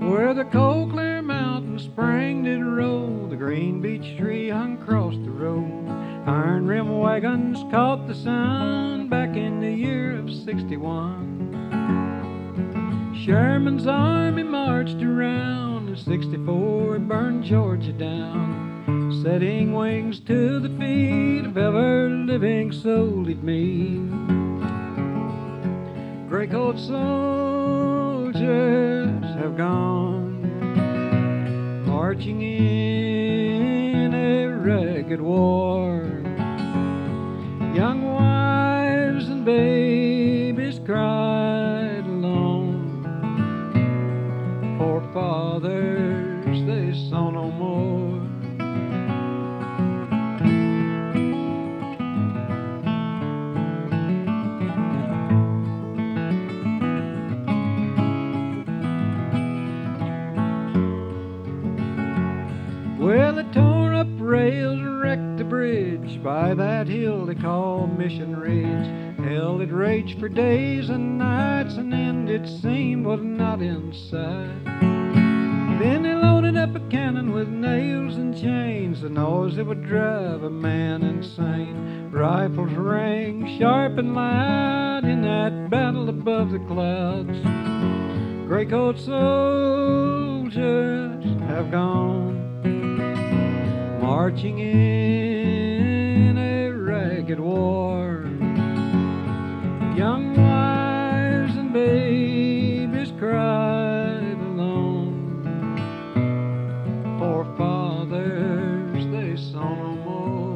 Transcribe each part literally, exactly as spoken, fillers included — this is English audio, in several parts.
where the cold clear mountain spring did roll. The green beech tree hung across the road. Iron rim wagons caught the sun back in the year of sixty-one. Sherman's army marched around in sixty-four and burned Georgia down, setting wings to the feet of ever-living soul he'd meet. Gray-coat soldiers have gone marching in a ragged war. Young wives and babies cried alone. Poor fathers they saw no more. Well, they tore up rails, wrecked the bridge by that hill they call Mission Ridge. Hell, it raged for days and nights, and end it seemed was not in sight. Then they loaded up a cannon with nails and chains, the noise that would drive a man insane. Rifles rang sharp and loud in that battle above the clouds. Gray-coat soldiers have gone marching in a ragged war. Young wives and babies cried alone. Poor fathers they saw no more.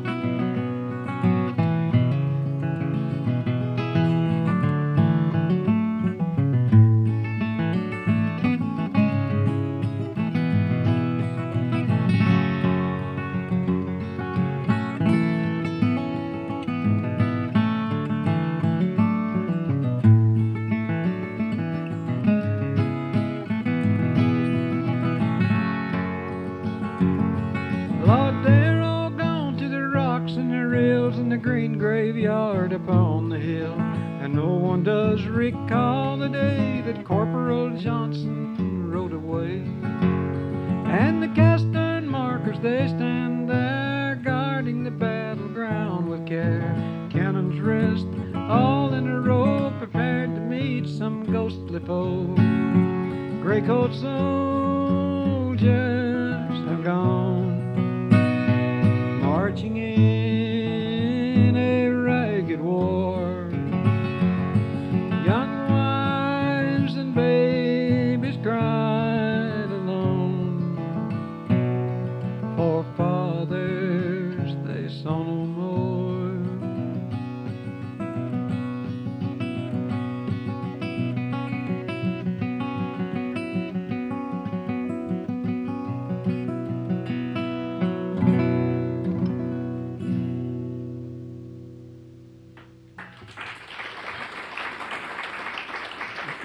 Lord, they're all gone to the rocks and the rills and the green graveyard upon the hill, and no one does recall the day that Corporal Johnson rode away. And the cast iron markers they stand there guarding the battleground with care. Cannons rest all in a row, prepared to meet some ghostly foe. Gray-coat soldiers have gone marching in